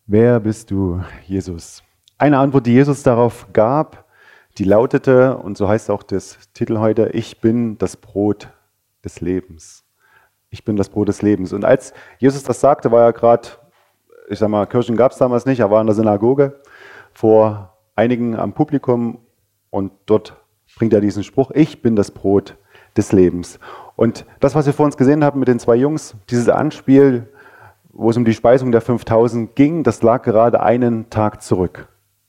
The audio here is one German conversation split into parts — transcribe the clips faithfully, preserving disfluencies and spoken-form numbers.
Wer bist du, Jesus? Eine Antwort, die Jesus darauf gab, die lautete, und so heißt auch das Titel heute, ich bin das Brot des Lebens. Ich bin das Brot des Lebens. Und als Jesus das sagte, war er gerade, ich sag mal, Kirchen gab es damals nicht, er war in der Synagoge vor einigen am Publikum und dort bringt er diesen Spruch, ich bin das Brot des Lebens. Und das, was wir vor uns gesehen haben mit den zwei Jungs, dieses Anspiel, wo es um die Speisung der fünftausend ging, das lag gerade einen Tag zurück.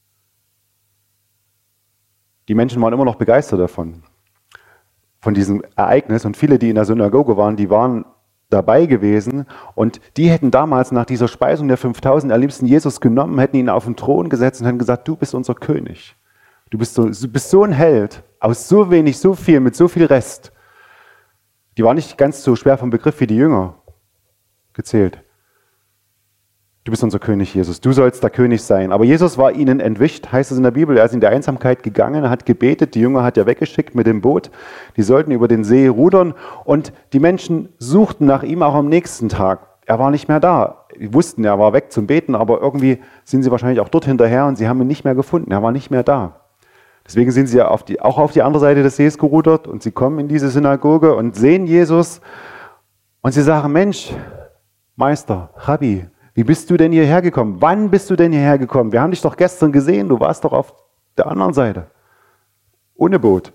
Die Menschen waren immer noch begeistert davon, von diesem Ereignis. Und viele, die in der Synagoge waren, die waren dabei gewesen. Und die hätten damals nach dieser Speisung der fünftausend am liebsten Jesus genommen, hätten ihn auf den Thron gesetzt und hätten gesagt, du bist unser König. Du bist so, du bist so ein Held, aus so wenig, so viel, mit so viel Rest. Die waren nicht ganz so schwer vom Begriff wie die Jünger gezählt. Du bist unser König, Jesus. Du sollst der König sein. Aber Jesus war ihnen entwischt, heißt es in der Bibel. Er ist in die Einsamkeit gegangen, er hat gebetet. Die Jünger hat er weggeschickt mit dem Boot. Die sollten über den See rudern. Und die Menschen suchten nach ihm auch am nächsten Tag. Er war nicht mehr da. Die wussten, er war weg zum Beten, aber irgendwie sind sie wahrscheinlich auch dort hinterher und sie haben ihn nicht mehr gefunden. Er war nicht mehr da. Deswegen sind sie auf die, auch auf die andere Seite des Sees gerudert und sie kommen in diese Synagoge und sehen Jesus und sie sagen, Mensch, Meister, Rabbi, wie bist du denn hierher gekommen? Wann bist du denn hierher gekommen? Wir haben dich doch gestern gesehen, du warst doch auf der anderen Seite. Ohne Boot.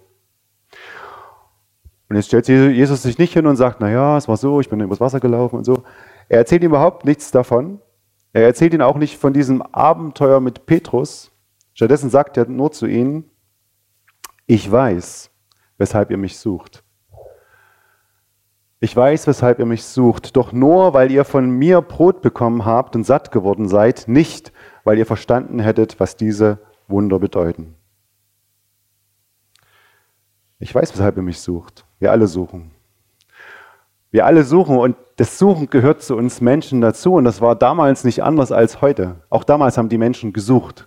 Und jetzt stellt Jesus sich nicht hin und sagt, naja, es war so, ich bin übers Wasser gelaufen und so. Er erzählt ihm überhaupt nichts davon. Er erzählt ihm auch nicht von diesem Abenteuer mit Petrus. Stattdessen sagt er nur zu ihnen, ich weiß, weshalb ihr mich sucht. Ich weiß, weshalb ihr mich sucht, doch nur, weil ihr von mir Brot bekommen habt und satt geworden seid, nicht, weil ihr verstanden hättet, was diese Wunder bedeuten. Ich weiß, weshalb ihr mich sucht. Wir alle suchen. Wir alle suchen und das Suchen gehört zu uns Menschen dazu und das war damals nicht anders als heute. Auch damals haben die Menschen gesucht.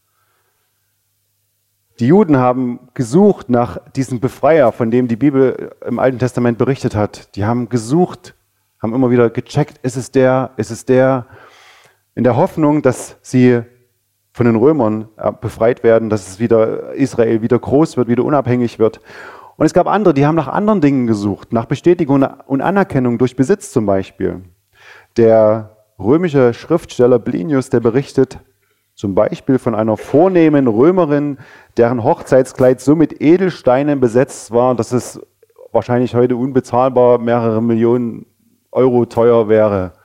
Die Juden haben gesucht nach diesem Befreier, von dem die Bibel im Alten Testament berichtet hat. Die haben gesucht, haben immer wieder gecheckt, ist es der, ist es der, in der Hoffnung, dass sie von den Römern befreit werden, dass es wieder Israel wieder groß wird, wieder unabhängig wird. Und es gab andere, die haben nach anderen Dingen gesucht, nach Bestätigung und Anerkennung durch Besitz zum Beispiel. Der römische Schriftsteller Plinius, der berichtet zum Beispiel von einer vornehmen Römerin, deren Hochzeitskleid so mit Edelsteinen besetzt war, dass es wahrscheinlich heute unbezahlbar mehrere Millionen Euro teuer wäre.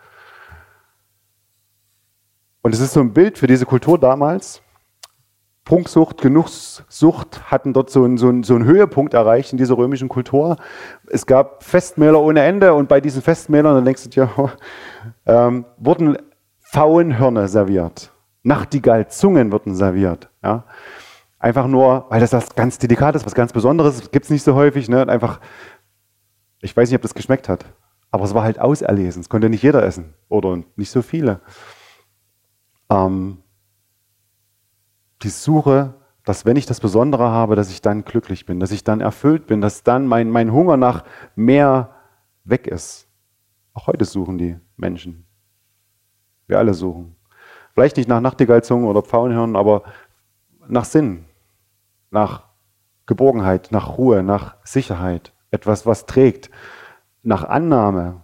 Und es ist so ein Bild für diese Kultur damals. Prunksucht, Genusssucht hatten dort so einen, so, einen, so einen Höhepunkt erreicht in dieser römischen Kultur. Es gab Festmähler ohne Ende und bei diesen Festmählern, dann denkst du dir, ähm, wurden Pfauenhörner serviert. Nachtigall-Zungen wurden serviert. Ja. Einfach nur, weil das was ganz Delikates, was ganz Besonderes, gibt es nicht so häufig. Ne? Und einfach, ich weiß nicht, ob das geschmeckt hat, aber es war halt auserlesen. Es konnte nicht jeder essen oder nicht so viele. Ähm, die Suche, dass wenn ich das Besondere habe, dass ich dann glücklich bin, dass ich dann erfüllt bin, dass dann mein, mein Hunger nach mehr weg ist. Auch heute suchen die Menschen. Wir alle suchen. Vielleicht nicht nach Nachtigallzungen oder Pfauenhörnern, aber nach Sinn, nach Geborgenheit, nach Ruhe, nach Sicherheit, etwas, was trägt, nach Annahme.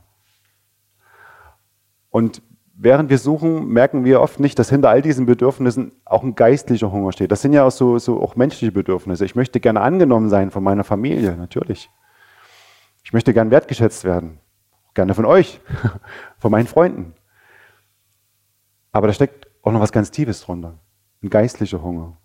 Und während wir suchen, merken wir oft nicht, dass hinter all diesen Bedürfnissen auch ein geistlicher Hunger steht. Das sind ja auch so, so auch menschliche Bedürfnisse. Ich möchte gerne angenommen sein von meiner Familie, natürlich. Ich möchte gerne wertgeschätzt werden, gerne von euch, von meinen Freunden. Aber da steckt auch noch was ganz Tiefes drunter, ein geistlicher Hunger.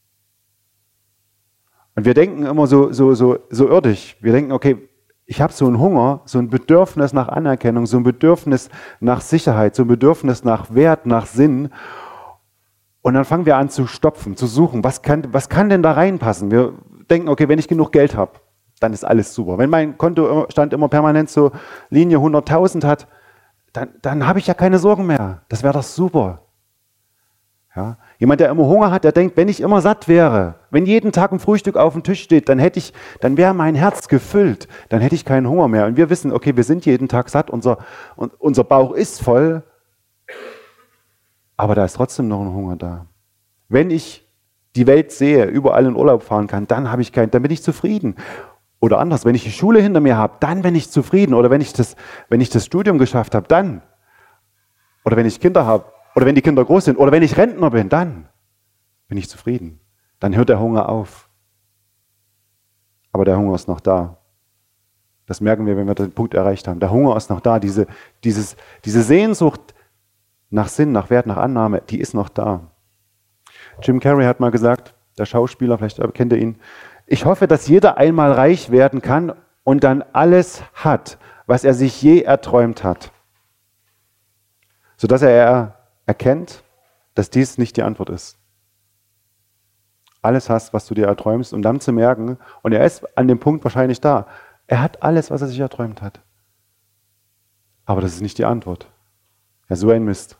Und wir denken immer so, so, so, so irdisch. Wir denken, okay, ich habe so einen Hunger, so ein Bedürfnis nach Anerkennung, so ein Bedürfnis nach Sicherheit, so ein Bedürfnis nach Wert, nach Sinn. Und dann fangen wir an zu stopfen, zu suchen, was kann, was kann denn da reinpassen? Wir denken, okay, wenn ich genug Geld habe, dann ist alles super. Wenn mein Kontostand immer permanent so Linie hunderttausend hat, dann, dann habe ich ja keine Sorgen mehr. Das wäre doch super. Ja? Jemand, der immer Hunger hat, der denkt, wenn ich immer satt wäre, wenn jeden Tag ein Frühstück auf dem Tisch steht, dann hätte ich, dann wäre mein Herz gefüllt, dann hätte ich keinen Hunger mehr. Und wir wissen, okay, wir sind jeden Tag satt, unser, unser Bauch ist voll, aber da ist trotzdem noch ein Hunger da. Wenn ich die Welt sehe, überall in Urlaub fahren kann, dann habe ich keinen, dann bin ich zufrieden. Oder anders, wenn ich die Schule hinter mir habe, dann bin ich zufrieden. Oder wenn ich das, wenn ich das Studium geschafft habe, dann. Oder wenn ich Kinder habe, oder wenn die Kinder groß sind, oder wenn ich Rentner bin, dann bin ich zufrieden. Dann hört der Hunger auf. Aber der Hunger ist noch da. Das merken wir, wenn wir den Punkt erreicht haben. Der Hunger ist noch da. Diese, dieses, diese Sehnsucht nach Sinn, nach Wert, nach Annahme, die ist noch da. Jim Carrey hat mal gesagt, der Schauspieler, vielleicht kennt ihr ihn, ich hoffe, dass jeder einmal reich werden kann und dann alles hat, was er sich je erträumt hat. Sodass er erkennt, dass dies nicht die Antwort ist. Alles hast, was du dir erträumst, um dann zu merken, und er ist an dem Punkt wahrscheinlich da, er hat alles, was er sich erträumt hat. Aber das ist nicht die Antwort. Ja, so ein Mist.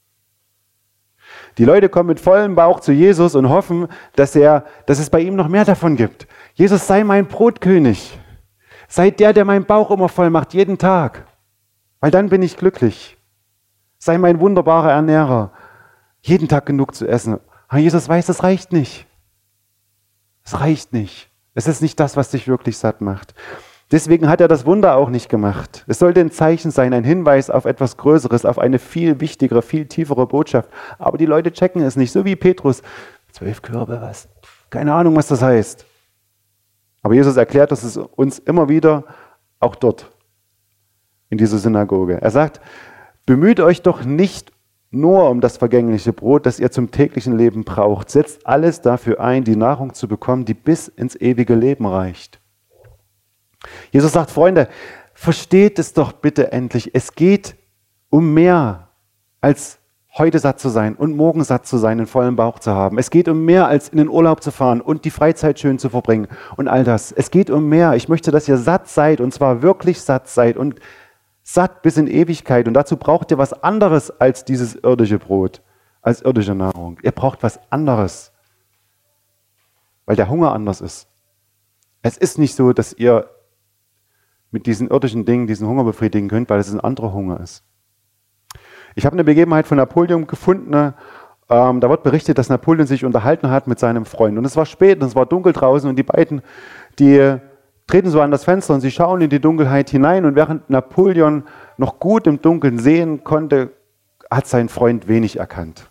Die Leute kommen mit vollem Bauch zu Jesus und hoffen, dass, er, dass es bei ihm noch mehr davon gibt. Jesus, sei mein Brotkönig. Sei der, der meinen Bauch immer voll macht, jeden Tag. Weil dann bin ich glücklich. Sei mein wunderbarer Ernährer. Jeden Tag genug zu essen. Aber Jesus weiß, das reicht nicht. Es reicht nicht. Es ist nicht das, was dich wirklich satt macht. Deswegen hat er das Wunder auch nicht gemacht. Es sollte ein Zeichen sein, ein Hinweis auf etwas Größeres, auf eine viel wichtigere, viel tiefere Botschaft. Aber die Leute checken es nicht, so wie Petrus. Zwölf Körbe, was? Keine Ahnung, was das heißt. Aber Jesus erklärt das uns immer wieder, auch dort, in dieser Synagoge. Er sagt, bemüht euch doch nicht nur um das vergängliche Brot, das ihr zum täglichen Leben braucht. Setzt alles dafür ein, die Nahrung zu bekommen, die bis ins ewige Leben reicht. Jesus sagt, Freunde, versteht es doch bitte endlich. Es geht um mehr, als heute satt zu sein und morgen satt zu sein, einen vollen Bauch zu haben. Es geht um mehr, als in den Urlaub zu fahren und die Freizeit schön zu verbringen und all das. Es geht um mehr. Ich möchte, dass ihr satt seid, und zwar wirklich satt seid und satt bis in Ewigkeit. Und dazu braucht ihr was anderes als dieses irdische Brot, als irdische Nahrung. Ihr braucht was anderes, weil der Hunger anders ist. Es ist nicht so, dass ihr mit diesen irdischen Dingen diesen Hunger befriedigen könnt, weil es ein anderer Hunger ist. Ich habe eine Begebenheit von Napoleon gefunden. Ähm, da wird berichtet, dass Napoleon sich unterhalten hat mit seinem Freund. Und es war spät und es war dunkel draußen und die beiden, die treten so an das Fenster und sie schauen in die Dunkelheit hinein. Und während Napoleon noch gut im Dunkeln sehen konnte, hat sein Freund wenig erkannt.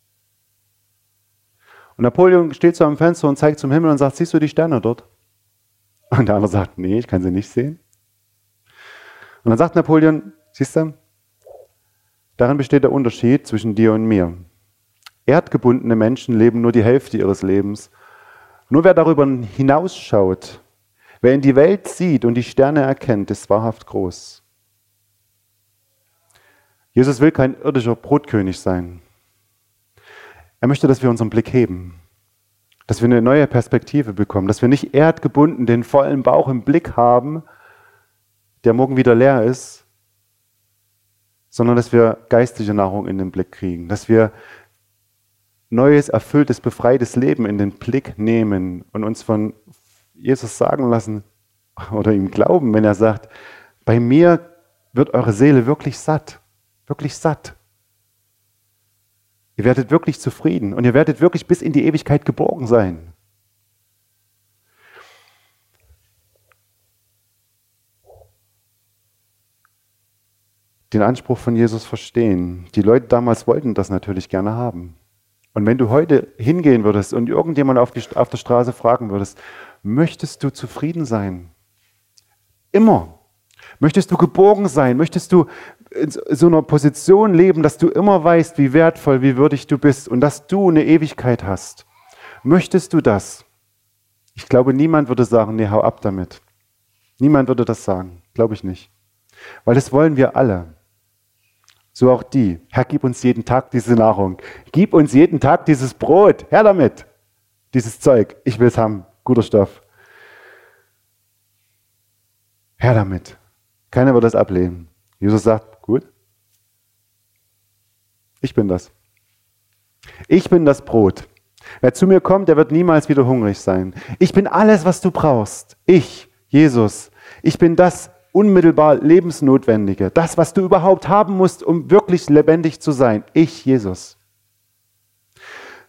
Und Napoleon steht so am Fenster und zeigt zum Himmel und sagt, siehst du die Sterne dort? Und der andere sagt, nee, ich kann sie nicht sehen. Und dann sagt Napoleon, siehst du, darin besteht der Unterschied zwischen dir und mir. Erdgebundene Menschen leben nur die Hälfte ihres Lebens. Nur wer darüber hinausschaut, wer in die Welt sieht und die Sterne erkennt, ist wahrhaft groß. Jesus will kein irdischer Brotkönig sein. Er möchte, dass wir unseren Blick heben, dass wir eine neue Perspektive bekommen, dass wir nicht erdgebunden den vollen Bauch im Blick haben, der morgen wieder leer ist, sondern dass wir geistliche Nahrung in den Blick kriegen, dass wir neues, erfülltes, befreites Leben in den Blick nehmen und uns von Jesus sagen lassen oder ihm glauben, wenn er sagt, bei mir wird eure Seele wirklich satt, wirklich satt. Ihr werdet wirklich zufrieden und ihr werdet wirklich bis in die Ewigkeit geborgen sein. Den Anspruch von Jesus verstehen. Die Leute damals wollten das natürlich gerne haben. Und wenn du heute hingehen würdest und irgendjemand auf, die, auf der Straße fragen würdest, möchtest du zufrieden sein? Immer. Möchtest du geborgen sein? Möchtest du in so einer Position leben, dass du immer weißt, wie wertvoll, wie würdig du bist und dass du eine Ewigkeit hast? Möchtest du das? Ich glaube, niemand würde sagen, nee, hau ab damit. Niemand würde das sagen. Glaube ich nicht. Weil das wollen wir alle. So auch die. Herr, gib uns jeden Tag diese Nahrung. Gib uns jeden Tag dieses Brot. Her damit. Dieses Zeug. Ich will es haben. Guter Stoff. Her damit. Keiner wird das ablehnen. Jesus sagt, gut. Ich bin das. Ich bin das Brot. Wer zu mir kommt, der wird niemals wieder hungrig sein. Ich bin alles, was du brauchst. Ich, Jesus. Ich bin das unmittelbar Lebensnotwendige. Das, was du überhaupt haben musst, um wirklich lebendig zu sein. Ich, Jesus.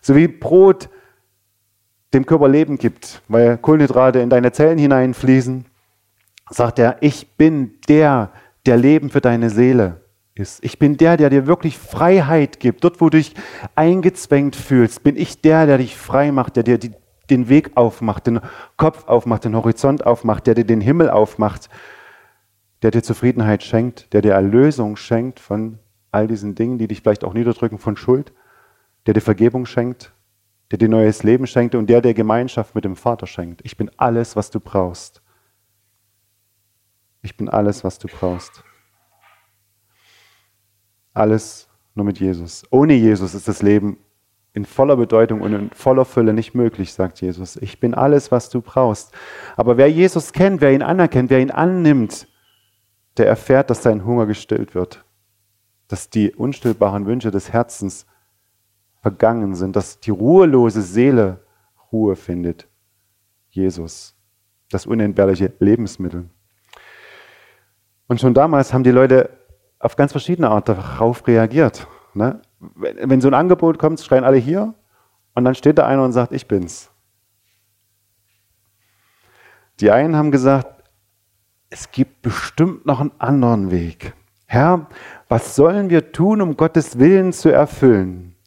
So wie Brot dem Körper Leben gibt, weil Kohlenhydrate in deine Zellen hineinfließen, sagt er, ich bin der, der Leben für deine Seele ist. Ich bin der, der dir wirklich Freiheit gibt. Dort, wo du dich eingezwängt fühlst, bin ich der, der dich frei macht, der dir die, den Weg aufmacht, den Kopf aufmacht, den Horizont aufmacht, der dir den Himmel aufmacht, der dir Zufriedenheit schenkt, der dir Erlösung schenkt von all diesen Dingen, die dich vielleicht auch niederdrücken, von Schuld, der dir Vergebung schenkt, der dir neues Leben schenkt und der dir Gemeinschaft mit dem Vater schenkt. Ich bin alles, was du brauchst. Ich bin alles, was du brauchst. Alles nur mit Jesus. Ohne Jesus ist das Leben in voller Bedeutung und in voller Fülle nicht möglich, sagt Jesus. Ich bin alles, was du brauchst. Aber wer Jesus kennt, wer ihn anerkennt, wer ihn annimmt, der erfährt, dass sein Hunger gestillt wird. Dass die unstillbaren Wünsche des Herzens vergangen sind, dass die ruhelose Seele Ruhe findet. Jesus, das unentbehrliche Lebensmittel. Und schon damals haben die Leute auf ganz verschiedene Art darauf reagiert. Ne? Wenn, wenn so ein Angebot kommt, schreien alle hier und dann steht da einer und sagt, ich bin's. Die einen haben gesagt, es gibt bestimmt noch einen anderen Weg. Herr, was sollen wir tun, um Gottes Willen zu erfüllen?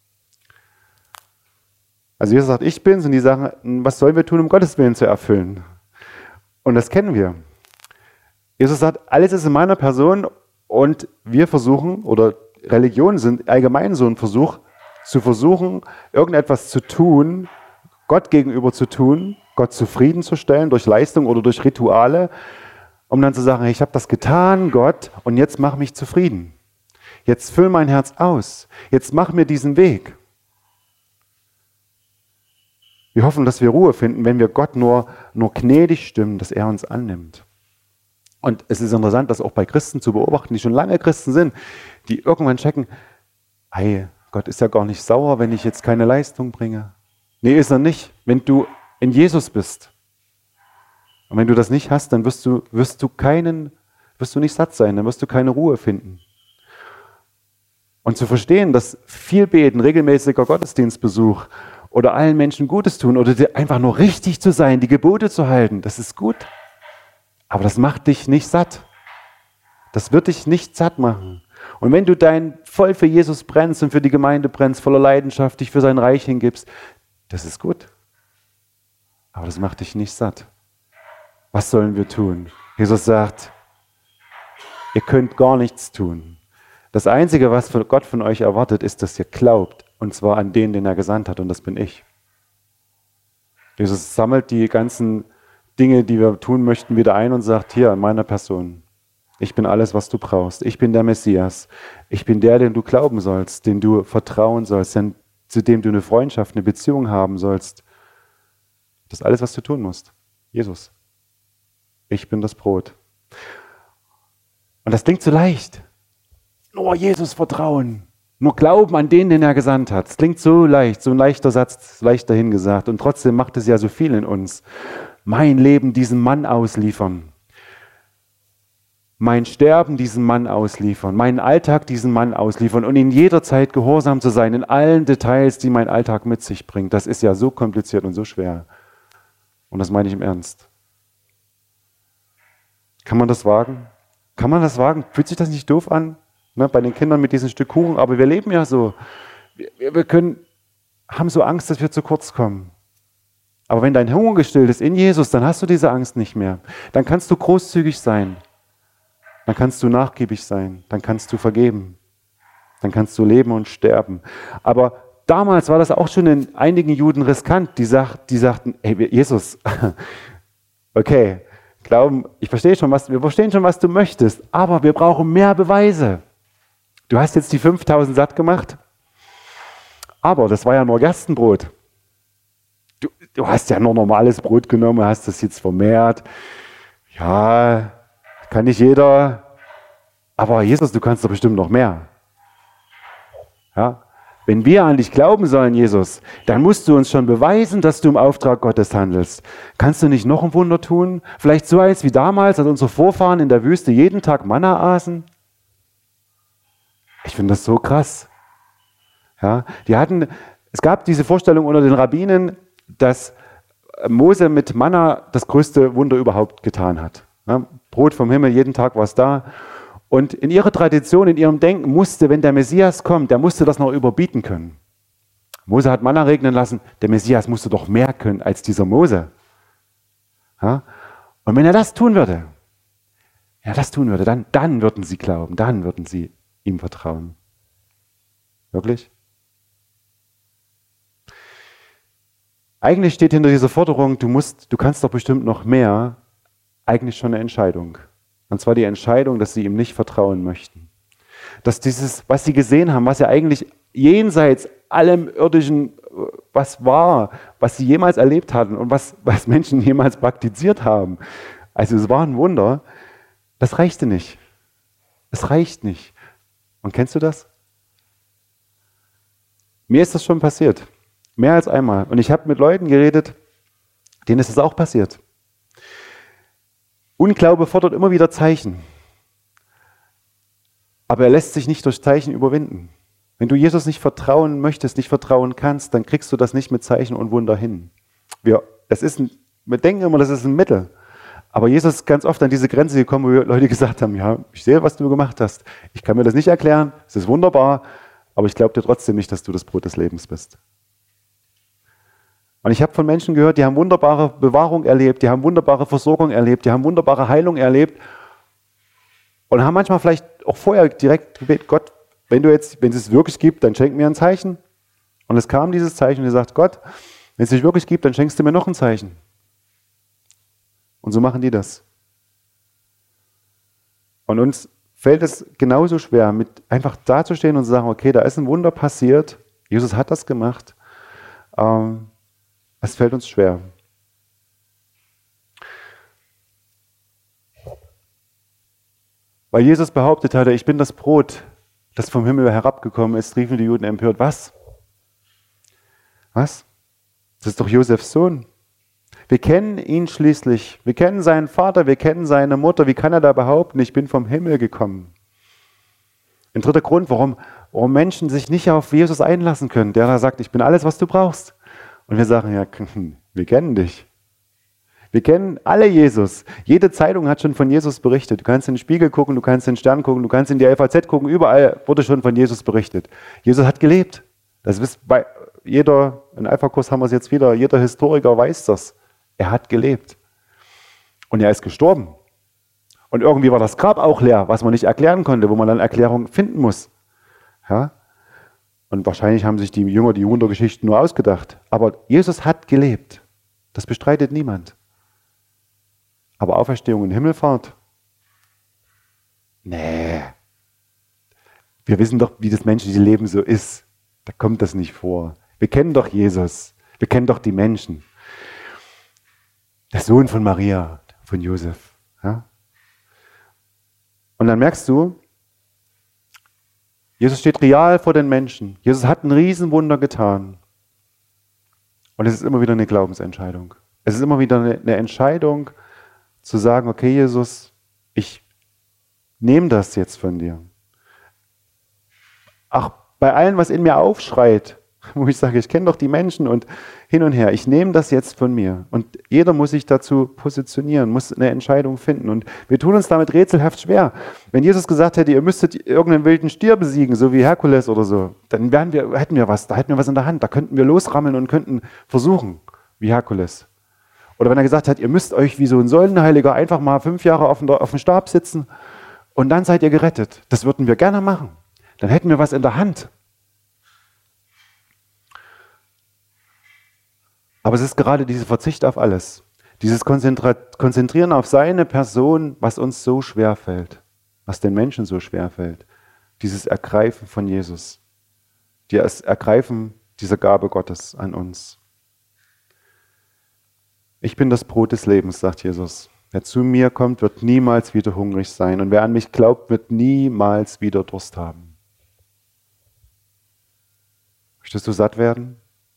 Also Jesus sagt, ich bin's und die sagen, was sollen wir tun, um Gottes Willen zu erfüllen? Und das kennen wir. Jesus sagt, alles ist in meiner Person und wir versuchen, oder Religionen sind allgemein so ein Versuch, zu versuchen, irgendetwas zu tun, Gott gegenüber zu tun, Gott zufriedenzustellen durch Leistung oder durch Rituale, um dann zu sagen, hey, ich habe das getan, Gott, und jetzt mach mich zufrieden. Jetzt füll mein Herz aus. Jetzt mach mir diesen Weg. Wir hoffen, dass wir Ruhe finden, wenn wir Gott nur, nur gnädig stimmen, dass er uns annimmt. Und es ist interessant, das auch bei Christen zu beobachten, die schon lange Christen sind, die irgendwann checken, hey, Gott ist ja gar nicht sauer, wenn ich jetzt keine Leistung bringe. Nee, ist er nicht, wenn du in Jesus bist. Und wenn du das nicht hast, dann wirst du, wirst du keinen, wirst du nicht satt sein, dann wirst du keine Ruhe finden. Und zu verstehen, dass viel Beten, regelmäßiger Gottesdienstbesuch oder allen Menschen Gutes tun oder einfach nur richtig zu sein, die Gebote zu halten, das ist gut. Aber das macht dich nicht satt. Das wird dich nicht satt machen. Und wenn du dein voll für Jesus brennst und für die Gemeinde brennst, voller Leidenschaft, dich für sein Reich hingibst, das ist gut. Aber das macht dich nicht satt. Was sollen wir tun? Jesus sagt, ihr könnt gar nichts tun. Das Einzige, was Gott von euch erwartet, ist, dass ihr glaubt. Und zwar an den, den er gesandt hat. Und das bin ich. Jesus sammelt die ganzen Dinge, die wir tun möchten, wieder ein und sagt, hier, in meiner Person, ich bin alles, was du brauchst. Ich bin der Messias. Ich bin der, den du glauben sollst, den du vertrauen sollst, den, zu dem du eine Freundschaft, eine Beziehung haben sollst. Das ist alles, was du tun musst. Jesus. Ich bin das Brot. Und das klingt so leicht. Nur Jesus vertrauen. Nur glauben an den, den er gesandt hat. Es klingt so leicht, so ein leichter Satz, leicht dahingesagt. Und trotzdem macht es ja so viel in uns. Mein Leben diesem Mann ausliefern. Mein Sterben diesem Mann ausliefern. Meinen Alltag diesem Mann ausliefern. Und in jeder Zeit gehorsam zu sein, in allen Details, die mein Alltag mit sich bringt. Das ist ja so kompliziert und so schwer. Und das meine ich im Ernst. Kann man das wagen? Kann man das wagen? Fühlt sich das nicht doof an? Ne, bei den Kindern mit diesem Stück Kuchen, aber wir leben ja so. Wir, wir können, haben so Angst, dass wir zu kurz kommen. Aber wenn dein Hunger gestillt ist in Jesus, dann hast du diese Angst nicht mehr. Dann kannst du großzügig sein. Dann kannst du nachgiebig sein. Dann kannst du vergeben. Dann kannst du leben und sterben. Aber damals war das auch schon in einigen Juden riskant. Die, sagt, die sagten, hey, Jesus, okay, glauben, ich verstehe schon, was, wir verstehen schon, was du möchtest, aber wir brauchen mehr Beweise. Du hast jetzt die fünftausend satt gemacht, aber das war ja nur Gerstenbrot. Du, du hast ja nur normales Brot genommen, hast das jetzt vermehrt. Ja, kann nicht jeder. Aber Jesus, du kannst doch bestimmt noch mehr. Ja? Wenn wir an dich glauben sollen, Jesus, dann musst du uns schon beweisen, dass du im Auftrag Gottes handelst. Kannst du nicht noch ein Wunder tun? Vielleicht so eins wie damals, als unsere Vorfahren in der Wüste jeden Tag Manna aßen? Ich finde das so krass. Ja, die hatten Es gab diese Vorstellung unter den Rabbinen, dass Mose mit Manna das größte Wunder überhaupt getan hat. Ja, Brot vom Himmel, jeden Tag war es da. Und in ihrer Tradition, in ihrem Denken musste, wenn der Messias kommt, der musste das noch überbieten können. Mose hat Manna regnen lassen, der Messias musste doch mehr können als dieser Mose. Ja? Und wenn er das tun würde, ja, das tun würde, dann, dann würden sie glauben, dann würden sie ihm vertrauen. Wirklich? Eigentlich steht hinter dieser Forderung, du musst, du kannst doch bestimmt noch mehr, eigentlich schon eine Entscheidung. Und zwar die Entscheidung, dass sie ihm nicht vertrauen möchten. Dass dieses, was sie gesehen haben, was ja eigentlich jenseits allem Irdischen, was war, was sie jemals erlebt hatten und was, was Menschen jemals praktiziert haben. Also es war ein Wunder, das reichte nicht. Es reicht nicht. Und kennst du das? Mir ist das schon passiert. Mehr als einmal. Und ich habe mit Leuten geredet, denen ist es auch passiert. Unglaube fordert immer wieder Zeichen. Aber er lässt sich nicht durch Zeichen überwinden. Wenn du Jesus nicht vertrauen möchtest, nicht vertrauen kannst, dann kriegst du das nicht mit Zeichen und Wunder hin. Wir, das ist ein, wir denken immer, das ist ein Mittel. Aber Jesus ist ganz oft an diese Grenze gekommen, wo Leute gesagt haben, ja, ich sehe, was du gemacht hast. Ich kann mir das nicht erklären, es ist wunderbar, aber ich glaube dir trotzdem nicht, dass du das Brot des Lebens bist. Und ich habe von Menschen gehört, die haben wunderbare Bewahrung erlebt, die haben wunderbare Versorgung erlebt, die haben wunderbare Heilung erlebt und haben manchmal vielleicht auch vorher direkt gebetet, Gott, wenn du jetzt, wenn es es wirklich gibt, dann schenk mir ein Zeichen. Und es kam dieses Zeichen und er sagt, Gott, wenn es dich wirklich gibt, dann schenkst du mir noch ein Zeichen. Und so machen die das. Und uns fällt es genauso schwer, mit einfach dazustehen und zu sagen, okay, da ist ein Wunder passiert, Jesus hat das gemacht. Ähm, Es fällt uns schwer. Weil Jesus behauptet hatte, ich bin das Brot, das vom Himmel herabgekommen ist, riefen die Juden empört. Was? Was? Das ist doch Josefs Sohn. Wir kennen ihn schließlich. Wir kennen seinen Vater, wir kennen seine Mutter. Wie kann er da behaupten, ich bin vom Himmel gekommen? Ein dritter Grund, warum, warum Menschen sich nicht auf Jesus einlassen können, der da sagt, ich bin alles, was du brauchst. Und wir sagen, ja, wir kennen dich. Wir kennen alle Jesus. Jede Zeitung hat schon von Jesus berichtet. Du kannst in den Spiegel gucken, du kannst in den Stern gucken, du kannst in die L V Z gucken, überall wurde schon von Jesus berichtet. Jesus hat gelebt. Das wisst bei jeder, in Alpha-Kurs haben wir es jetzt wieder, jeder Historiker weiß das. Er hat gelebt. Und er ist gestorben. Und irgendwie war das Grab auch leer, was man nicht erklären konnte, wo man dann Erklärung finden muss. Ja? Und wahrscheinlich haben sich die Jünger die Wundergeschichten nur ausgedacht. Aber Jesus hat gelebt. Das bestreitet niemand. Aber Auferstehung und Himmelfahrt? Nee. Wir wissen doch, wie das menschliche Leben so ist. Da kommt das nicht vor. Wir kennen doch Jesus. Wir kennen doch die Menschen. Der Sohn von Maria, von Josef. Ja? Und dann merkst du, Jesus steht real vor den Menschen. Jesus hat ein Riesenwunder getan. Und es ist immer wieder eine Glaubensentscheidung. Es ist immer wieder eine, eine Entscheidung, zu sagen, okay, Jesus, ich nehme das jetzt von dir. Ach, bei allem, was in mir aufschreit, wo ich sage, ich kenne doch die Menschen und hin und her, ich nehme das jetzt von mir. Und jeder muss sich dazu positionieren, muss eine Entscheidung finden. Und wir tun uns damit rätselhaft schwer. Wenn Jesus gesagt hätte, ihr müsstet irgendeinen wilden Stier besiegen, so wie Herkules oder so, dann wären wir, hätten wir was, da hätten wir was in der Hand, da könnten wir losrammeln und könnten versuchen, wie Herkules. Oder wenn er gesagt hat, ihr müsst euch wie so ein Säulenheiliger einfach mal fünf Jahre auf dem, auf dem Stab sitzen und dann seid ihr gerettet. Das würden wir gerne machen. Dann hätten wir was in der Hand. Aber es ist gerade dieser Verzicht auf alles, dieses Konzentrieren auf seine Person, was uns so schwer fällt, was den Menschen so schwer fällt. Dieses Ergreifen von Jesus, das Ergreifen dieser Gabe Gottes an uns. Ich bin das Brot des Lebens, sagt Jesus. Wer zu mir kommt, wird niemals wieder hungrig sein. Und wer an mich glaubt, wird niemals wieder Durst haben. Möchtest du satt werden?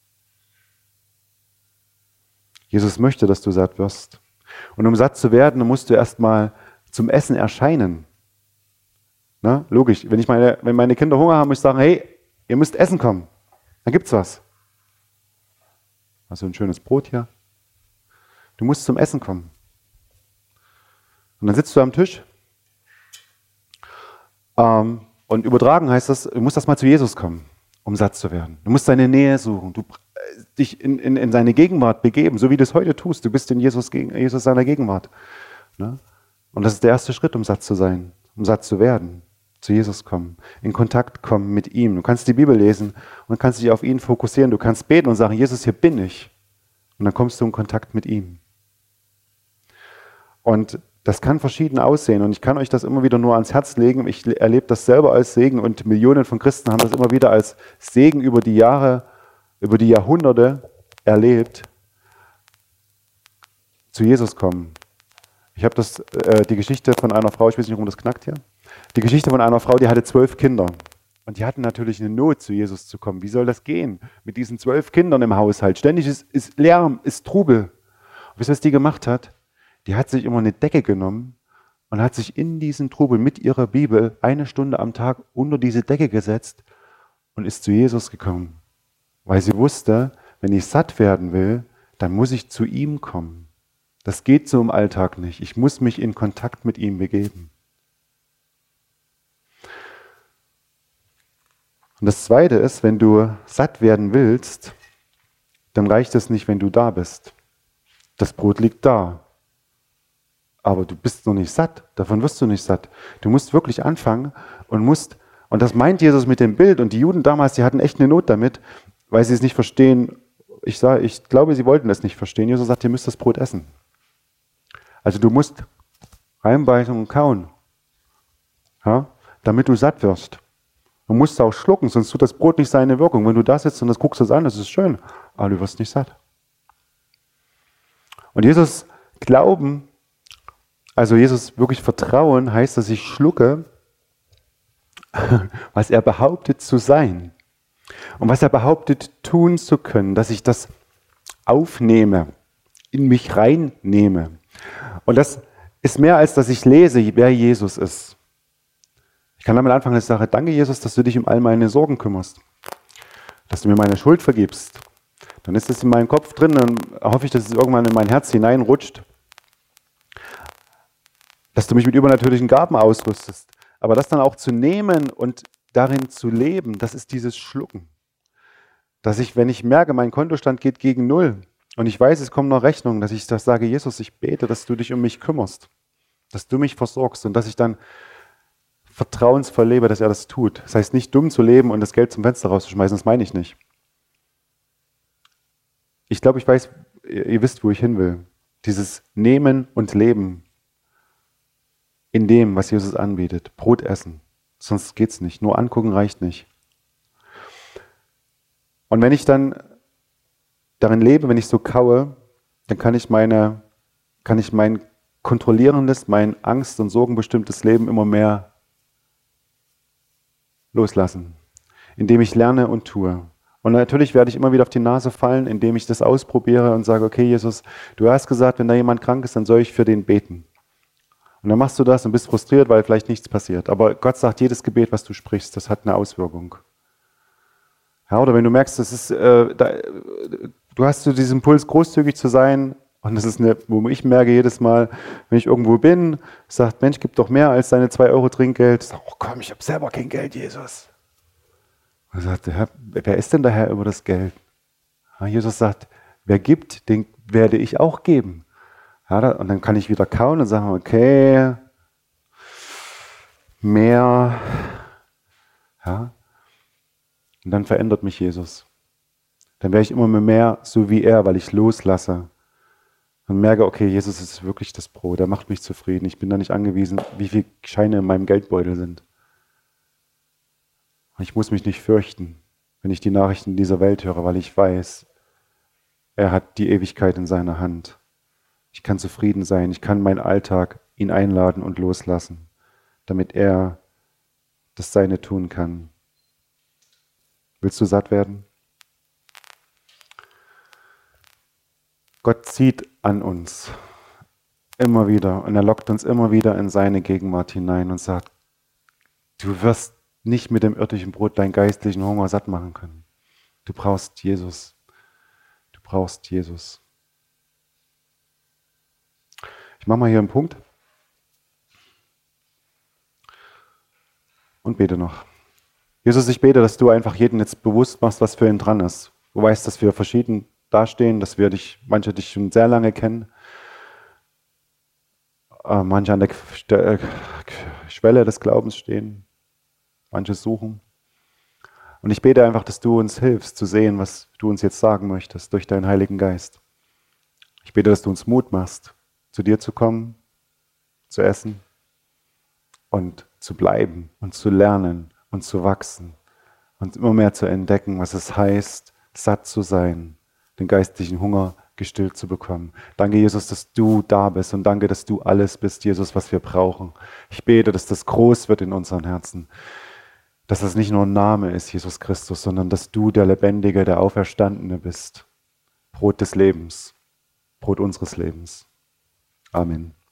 Jesus möchte, dass du satt wirst. Und um satt zu werden, musst du erstmal zum Essen erscheinen. Na, logisch, wenn, ich meine, wenn meine Kinder Hunger haben, muss ich sagen, hey, ihr müsst essen kommen. Dann gibt's was. Also ein schönes Brot hier. Du musst zum Essen kommen. Und dann sitzt du am Tisch. Ähm, und übertragen heißt das, du musst erst mal zu Jesus kommen, um satt zu werden. Du musst seine Nähe suchen. Du äh, dich in, in, in seine Gegenwart begeben, so wie du es heute tust. Du bist in Jesus, Jesus seiner Gegenwart. Ne? Und das ist der erste Schritt, um satt zu sein, um satt zu werden. Zu Jesus kommen, in Kontakt kommen mit ihm. Du kannst die Bibel lesen und kannst dich auf ihn fokussieren. Du kannst beten und sagen, Jesus, hier bin ich. Und dann kommst du in Kontakt mit ihm. Und das kann verschieden aussehen. Und ich kann euch das immer wieder nur ans Herz legen. Ich erlebe das selber als Segen und Millionen von Christen haben das immer wieder als Segen über die Jahre, über die Jahrhunderte erlebt. Zu Jesus kommen. Ich habe das, äh, die Geschichte von einer Frau, ich weiß nicht, warum das knackt hier. Die Geschichte von einer Frau, die hatte zwölf Kinder. Und die hatten natürlich eine Not, zu Jesus zu kommen. Wie soll das gehen? Mit diesen zwölf Kindern im Haushalt. Ständig ist, ist Lärm, ist Trubel. Und wisst ihr, was die gemacht hat? Die hat sich immer eine Decke genommen und hat sich in diesen Trubel mit ihrer Bibel eine Stunde am Tag unter diese Decke gesetzt und ist zu Jesus gekommen. Weil sie wusste, wenn ich satt werden will, dann muss ich zu ihm kommen. Das geht so im Alltag nicht. Ich muss mich in Kontakt mit ihm begeben. Und das Zweite ist, wenn du satt werden willst, dann reicht es nicht, wenn du da bist. Das Brot liegt da. Aber du bist noch nicht satt. Davon wirst du nicht satt. Du musst wirklich anfangen und musst, und das meint Jesus mit dem Bild. Und die Juden damals, die hatten echt eine Not damit, weil sie es nicht verstehen. Ich sage, ich glaube, sie wollten das nicht verstehen. Jesus sagt, ihr müsst das Brot essen. Also du musst reinbeißen und kauen, ja, damit du satt wirst. Du musst auch schlucken, sonst tut das Brot nicht seine Wirkung. Wenn du da sitzt und das guckst du an, das ist schön, aber du wirst nicht satt. Und Jesus glauben, also Jesus wirklich vertrauen, heißt, dass ich schlucke, was er behauptet zu sein. Und was er behauptet tun zu können, dass ich das aufnehme, in mich reinnehme. Und das ist mehr, als dass ich lese, wer Jesus ist. Ich kann damit anfangen, dass ich sage, danke Jesus, dass du dich um all meine Sorgen kümmerst. Dass du mir meine Schuld vergibst. Dann ist es in meinem Kopf drin, dann hoffe ich, dass es irgendwann in mein Herz hineinrutscht. Dass du mich mit übernatürlichen Gaben ausrüstest. Aber das dann auch zu nehmen und darin zu leben, das ist dieses Schlucken. Dass ich, wenn ich merke, mein Kontostand geht gegen Null und ich weiß, es kommen noch Rechnungen, dass ich das sage, Jesus, ich bete, dass du dich um mich kümmerst. Dass du mich versorgst und dass ich dann vertrauensvoll lebe, dass er das tut. Das heißt nicht dumm zu leben und das Geld zum Fenster rauszuschmeißen, das meine ich nicht. Ich glaube, ich weiß, ihr wisst, wo ich hin will. Dieses Nehmen und Leben in dem, was Jesus anbietet. Brot essen. Sonst geht's nicht. Nur angucken reicht nicht. Und wenn ich dann darin lebe, wenn ich so kaue, dann kann ich meine, kann ich mein kontrollierendes, mein Angst- und Sorgenbestimmtes Leben immer mehr loslassen, indem ich lerne und tue. Und natürlich werde ich immer wieder auf die Nase fallen, indem ich das ausprobiere und sage, okay, Jesus, du hast gesagt, wenn da jemand krank ist, dann soll ich für den beten. Und dann machst du das und bist frustriert, weil vielleicht nichts passiert. Aber Gott sagt, jedes Gebet, was du sprichst, das hat eine Auswirkung. Ja, oder wenn du merkst, das ist, äh, da, du hast so diesen Impuls, großzügig zu sein, und das ist eine, wo ich merke jedes Mal, wenn ich irgendwo bin, sagt, Mensch, gib doch mehr als deine zwei Euro Trinkgeld. Ich sage, oh komm, ich habe selber kein Geld, Jesus. Und er sagt, Herr, wer ist denn der Herr über das Geld? Ja, Jesus sagt, wer gibt, den werde ich auch geben. Ja, da, und dann kann ich wieder kauen und sagen, okay, mehr. Ja. Und dann verändert mich Jesus. Dann werde ich immer mehr so wie er, weil ich loslasse. Und merke, okay, Jesus ist wirklich das Brot, er macht mich zufrieden. Ich bin da nicht angewiesen, wie viele Scheine in meinem Geldbeutel sind. Ich muss mich nicht fürchten, wenn ich die Nachrichten dieser Welt höre, weil ich weiß, er hat die Ewigkeit in seiner Hand. Ich kann zufrieden sein, ich kann meinen Alltag ihn einladen und loslassen, damit er das Seine tun kann. Willst du satt werden? Gott zieht an uns immer wieder und er lockt uns immer wieder in seine Gegenwart hinein und sagt, du wirst nicht mit dem irdischen Brot deinen geistlichen Hunger satt machen können. Du brauchst Jesus. Du brauchst brauchst, Jesus. Ich mache mal hier einen Punkt und bete noch. Jesus, ich bete, dass du einfach jedem jetzt bewusst machst, was für ihn dran ist. Du weißt, dass wir verschieden dastehen, dass wir dich, manche dich schon sehr lange kennen, äh, manche an der K- Schwelle des Glaubens stehen, manche suchen. Und ich bete einfach, dass du uns hilfst zu sehen, was du uns jetzt sagen möchtest durch deinen Heiligen Geist. Ich bete, dass du uns Mut machst, zu dir zu kommen, zu essen und zu bleiben und zu lernen und zu wachsen und immer mehr zu entdecken, was es heißt, satt zu sein, den geistlichen Hunger gestillt zu bekommen. Danke, Jesus, dass du da bist und danke, dass du alles bist, Jesus, was wir brauchen. Ich bete, dass das groß wird in unseren Herzen, dass das nicht nur ein Name ist, Jesus Christus, sondern dass du der Lebendige, der Auferstandene bist. Brot des Lebens, Brot unseres Lebens. Amen.